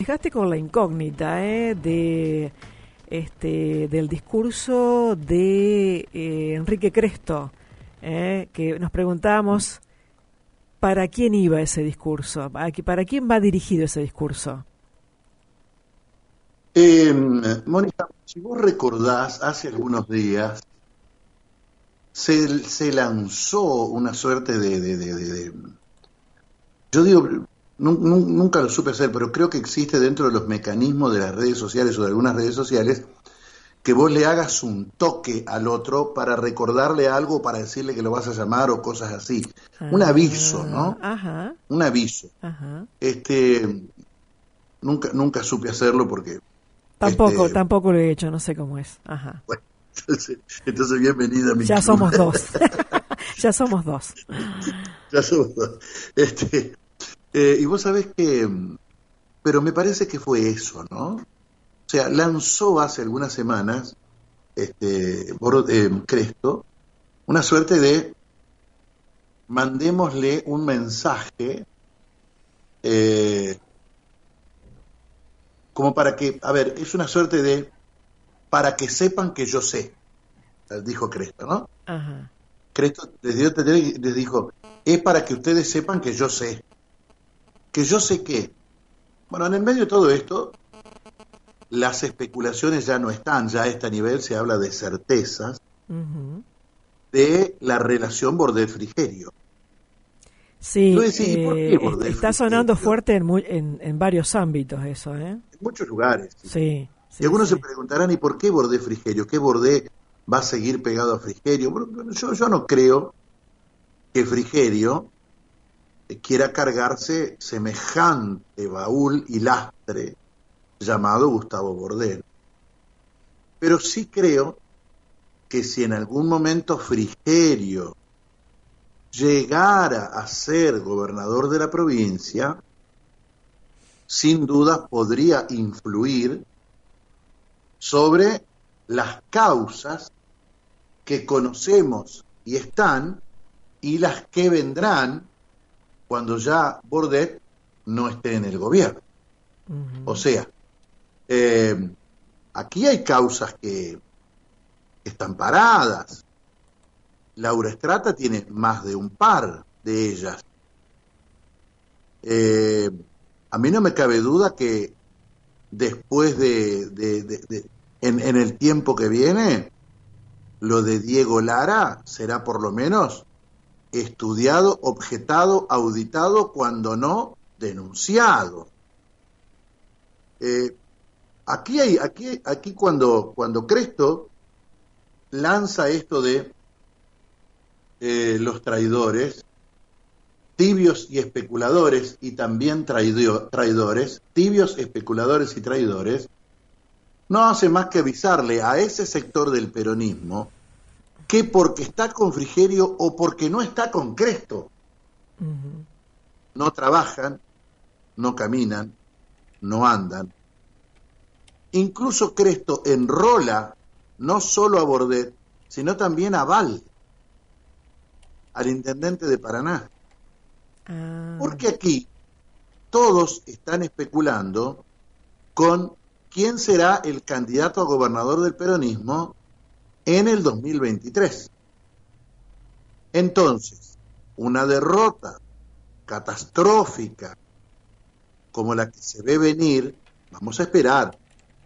dejaste con la incógnita del discurso de Enrique Cresto, que nos preguntábamos para quién iba ese discurso, para quién va dirigido ese discurso. Mónica, si vos recordás, hace algunos días se lanzó una suerte de yo digo, nunca lo supe hacer, pero creo que existe dentro de los mecanismos de las redes sociales o de algunas redes sociales que vos le hagas un toque al otro para recordarle algo, para decirle que lo vas a llamar o cosas así. Un aviso, ¿no? Ajá. Un aviso. Ajá. Nunca supe hacerlo porque... Tampoco lo he hecho, no sé cómo es. Ajá. Bueno, entonces bienvenida a mi Ya club. somos dos. Ya somos dos. Ya somos dos. Y vos sabés que... Pero me parece que fue eso, ¿no? O sea, lanzó hace algunas semanas Cresto una suerte de mandémosle un mensaje como para que, a ver, es una suerte de para que sepan que yo sé, dijo Cresto, ¿no? Ajá. Cresto les dijo, es para que ustedes sepan que yo sé. ¿Que yo sé qué? Bueno, en el medio de todo esto, las especulaciones ya no están, ya a este nivel se habla de certezas de la relación Bordet-Frigerio. Sí, decís, ¿por qué Bordet está sonando fuerte en varios ámbitos eso, ¿eh? En muchos lugares. Sí. Y algunos se preguntarán, ¿y por qué Bordet-Frigerio? ¿Qué Bordet va a seguir pegado a Frigerio? Bueno, yo no creo que Frigerio quiera cargarse semejante baúl y lastre llamado Gustavo Bordet. Pero sí creo que si en algún momento Frigerio llegara a ser gobernador de la provincia, sin duda podría influir sobre las causas que conocemos y están y las que vendrán cuando ya Bordet no esté en el gobierno. O sea, aquí hay causas que están paradas. Laura Strata tiene más de un par de ellas. A mí no me cabe duda que después en el tiempo que viene, lo de Diego Lara será por lo menos estudiado, objetado, auditado, cuando no denunciado. Aquí cuando Cresto lanza esto de los traidores, tibios y especuladores, y también traidores, tibios, especuladores y traidores, no hace más que avisarle a ese sector del peronismo que porque está con Frigerio o porque no está con Cresto, no trabajan, no caminan, no andan. Incluso Cresto enrola no solo a Bordet, sino también a Val, al intendente de Paraná. Porque aquí todos están especulando con quién será el candidato a gobernador del peronismo en el 2023. Entonces, una derrota catastrófica como la que se ve venir, vamos a esperar.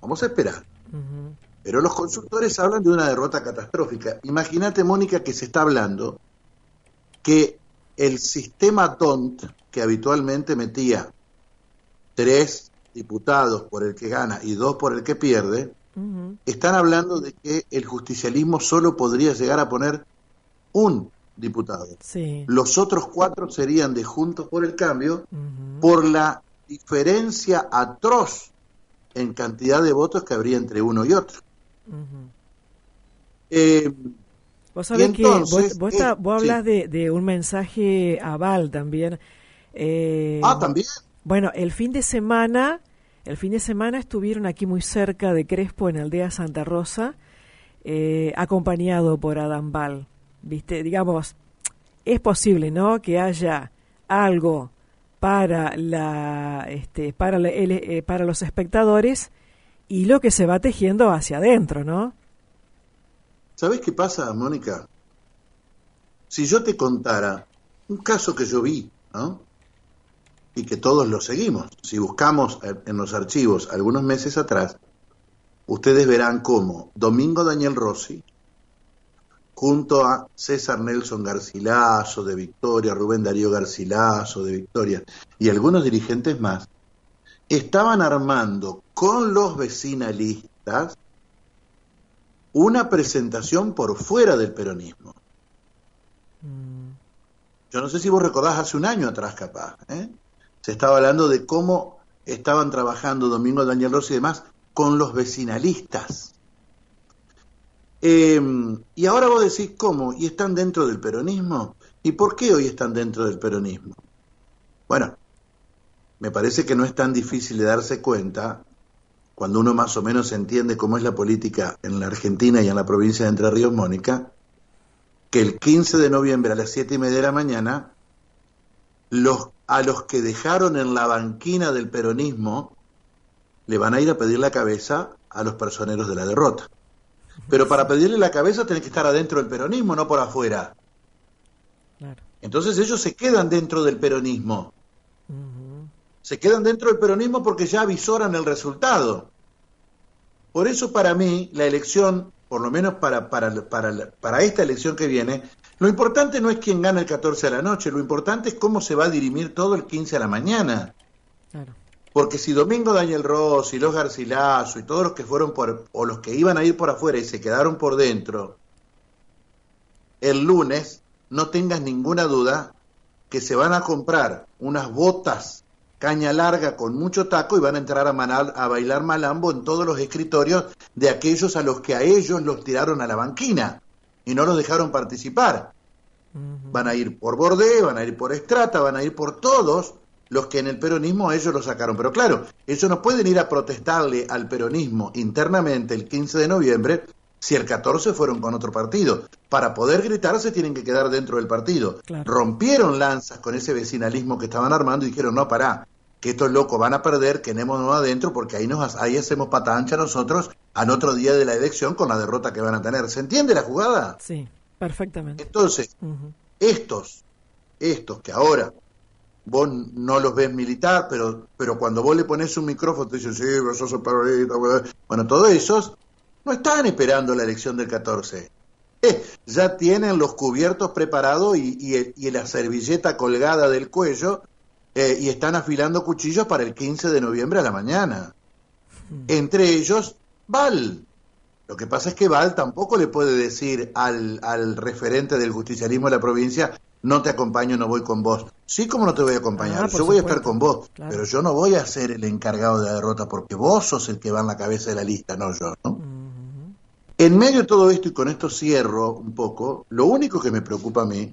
Pero los consultores hablan de una derrota catastrófica. Imagínate, Mónica, que se está hablando que el sistema DONT, que habitualmente metía 3 diputados por el que gana y 2 por el que pierde, están hablando de que el justicialismo solo podría llegar a poner un diputado. Sí. Los otros 4 serían de Juntos por el Cambio, por la diferencia atroz en cantidad de votos que habría entre uno y otro. Vos sabés entonces, que vos hablas de un mensaje a Val también. ¿También? Bueno, el fin de semana estuvieron aquí muy cerca de Crespo, en Aldea Santa Rosa, acompañado por Adán Val. ¿Viste? Digamos, es posible, ¿no?, que haya algo para para los espectadores y lo que se va tejiendo hacia adentro, ¿no? ¿Sabés qué pasa, Mónica? Si yo te contara un caso que yo vi, ¿no? Y que todos lo seguimos. Si buscamos en los archivos algunos meses atrás, ustedes verán cómo Domingo Daniel Rossi, junto a César Nelson Garcilaso de Victoria, Rubén Darío Garcilaso de Victoria y algunos dirigentes más, estaban armando con los vecinalistas una presentación por fuera del peronismo. Yo no sé si vos recordás hace un año atrás capaz, se estaba hablando de cómo estaban trabajando Domingo Daniel Rossi y demás con los vecinalistas. Y ahora vos decís, ¿cómo? ¿Y están dentro del peronismo? ¿Y por qué hoy están dentro del peronismo? Bueno, me parece que no es tan difícil de darse cuenta, cuando uno más o menos entiende cómo es la política en la Argentina y en la provincia de Entre Ríos, Mónica, que el 15 de noviembre a las 7:30 de la mañana, a los que dejaron en la banquina del peronismo, le van a ir a pedir la cabeza a los personeros de la derrota. Pero para pedirle la cabeza tenés que estar adentro del peronismo, no por afuera. Claro. Entonces ellos se quedan dentro del peronismo. Se quedan dentro del peronismo porque ya avisoran el resultado. Por eso para mí la elección, por lo menos para esta elección que viene, lo importante no es quién gana el 14 a la noche, lo importante es cómo se va a dirimir todo el 15 a la mañana. Claro. Porque si Domingo Daniel Rossi, los Garcilaso y todos los que fueron o los que iban a ir por afuera y se quedaron por dentro, el lunes, no tengas ninguna duda que se van a comprar unas botas caña larga con mucho taco y van a entrar a bailar malambo en todos los escritorios de aquellos a los que a ellos los tiraron a la banquina y no los dejaron participar. Van a ir por Bordé, van a ir por Estrata, van a ir por todos los que en el peronismo ellos lo sacaron. Pero claro, ellos no pueden ir a protestarle al peronismo internamente el 15 de noviembre si el 14 fueron con otro partido. Para poder gritar se tienen que quedar dentro del partido. Claro. Rompieron lanzas con ese vecinalismo que estaban armando y dijeron, no, pará, que estos locos van a perder, quedémonos adentro porque ahí hacemos pata ancha nosotros al otro día de la elección con la derrota que van a tener. ¿Se entiende la jugada? Sí, perfectamente. Entonces, estos que ahora vos no los ves militar, pero cuando vos le pones un micrófono te dicen, sí, vos sos el peronista. Bueno, todos esos no están esperando la elección del 14. Ya tienen los cubiertos preparados y la servilleta colgada del cuello y están afilando cuchillos para el 15 de noviembre a la mañana. Entre ellos, Val. Lo que pasa es que Val tampoco le puede decir al referente del justicialismo de la provincia, no te acompaño, no voy con vos. Sí, como no te voy a acompañar, yo voy a estar con vos, claro. Pero yo no voy a ser el encargado de la derrota porque vos sos el que va en la cabeza de la lista, no yo, ¿no? En medio de todo esto, y con esto cierro un poco, lo único que me preocupa a mí,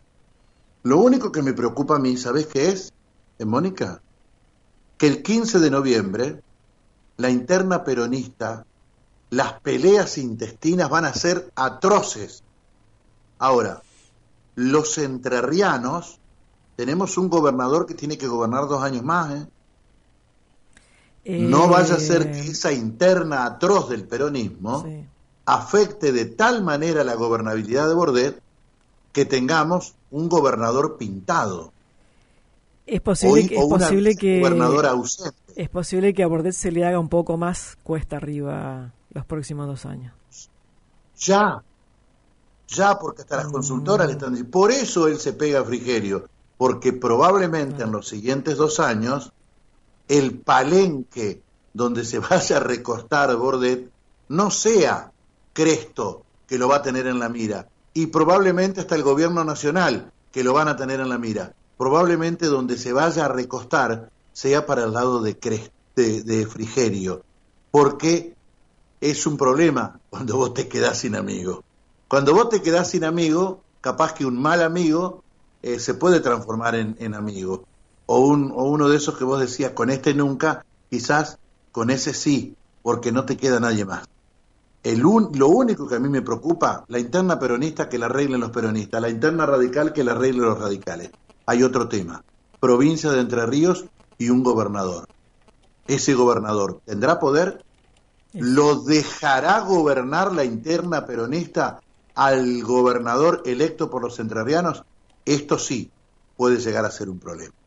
¿sabés qué es, Mónica? Que el 15 de noviembre, la interna peronista, las peleas intestinas van a ser atroces. Ahora, los entrerrianos, tenemos un gobernador que tiene que gobernar 2 años más, No vaya a ser que esa interna atroz del peronismo afecte de tal manera la gobernabilidad de Bordet que tengamos un gobernador pintado. Es posible que gobernador ausente. Es posible que a Bordet se le haga un poco más cuesta arriba los próximos 2 años. Ya, porque hasta las consultoras le están diciendo. Por eso él se pega a Frigerio, porque probablemente en los siguientes 2 años el palenque donde se vaya a recostar Bordet no sea Cresto, que lo va a tener en la mira, y probablemente hasta el gobierno nacional, que lo van a tener en la mira. Probablemente donde se vaya a recostar sea para el lado de Frigerio, porque es un problema cuando vos te quedás sin amigo. Cuando vos te quedás sin amigo, capaz que un mal amigo se puede transformar en amigo, o uno de esos que vos decías, con este nunca, quizás con ese sí, porque no te queda nadie más. Lo único que a mí me preocupa, la interna peronista que la arreglen los peronistas, la interna radical que la arreglen los radicales. Hay otro tema. provincia de Entre Ríos y un gobernador. Ese gobernador tendrá poder, lo dejará gobernar la interna peronista al gobernador electo por los entrerrianos. Esto sí puede llegar a ser un problema.